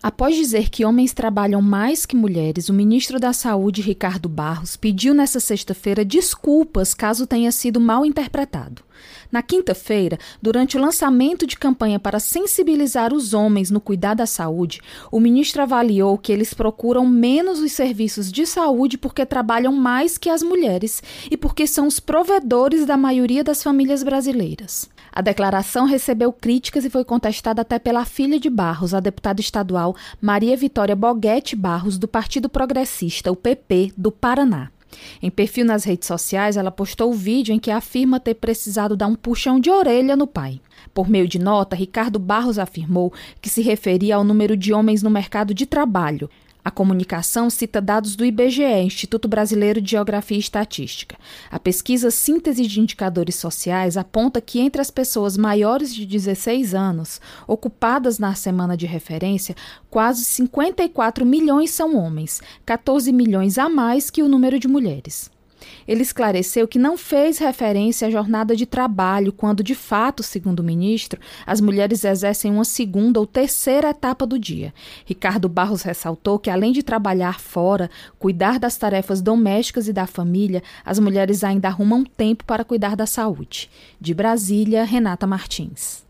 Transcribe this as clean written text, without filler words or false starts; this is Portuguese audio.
Após dizer que homens trabalham mais que mulheres, o ministro da Saúde, Ricardo Barros, pediu nesta sexta-feira desculpas caso tenha sido mal interpretado. Na quinta-feira, durante o lançamento de campanha para sensibilizar os homens no cuidado da saúde, o ministro avaliou que eles procuram menos os serviços de saúde porque trabalham mais que as mulheres e porque são os provedores da maioria das famílias brasileiras. A declaração recebeu críticas e foi contestada até pela filha de Barros, a deputada estadual Maria Vitória Boguete Barros, do Partido Progressista, o PP, do Paraná. Em perfil nas redes sociais, ela postou o vídeo em que afirma ter precisado dar um puxão de orelha no pai. Por meio de nota, Ricardo Barros afirmou que se referia ao número de homens no mercado de trabalho. A comunicação cita dados do IBGE, Instituto Brasileiro de Geografia e Estatística. A pesquisa Síntese de Indicadores Sociais aponta que entre as pessoas maiores de 16 anos, ocupadas na semana de referência, quase 54 milhões são homens, 14 milhões a mais que o número de mulheres. Ele esclareceu que não fez referência à jornada de trabalho, quando, de fato, segundo o ministro, as mulheres exercem uma segunda ou terceira etapa do dia. Ricardo Barros ressaltou que, além de trabalhar fora, cuidar das tarefas domésticas e da família, as mulheres ainda arrumam tempo para cuidar da saúde. De Brasília, Renata Martins.